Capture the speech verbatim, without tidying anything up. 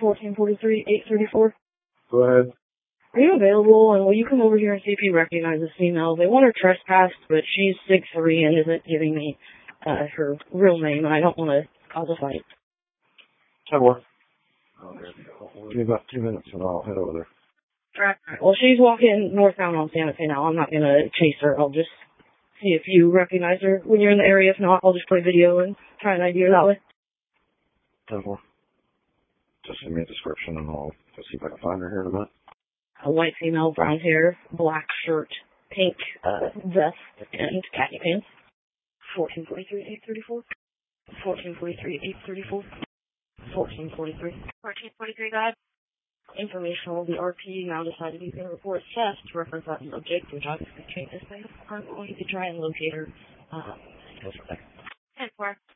fourteen forty-three, eight thirty-four. Go ahead. Are you available, and will you come over here and see if you recognize this female? They want her trespassed, but she's six three and isn't giving me uh, her real name, and I don't want to cause a fight. ten four. Give me about two minutes, and I'll head over there. Right. Well, she's walking northbound on Santa Fe now. I'm not going to chase her. I'll just see if you recognize her when you're in the area. If not, I'll just play video and try and ID her that way. ten four. Just send me a description, and I'll see if I can find her here in a minute. A white female, brown hair, black shirt, pink uh, vest, and khaki pants. fourteen forty-three, eight thirty-four. fourteen forty-three, eight thirty-four. fourteen forty-three. fourteen forty-three, God. Informational, the R P now decided you can report theft to reference that subject, which I can change this thing. I'm going to try and locate her. Uh, go from there. ten four.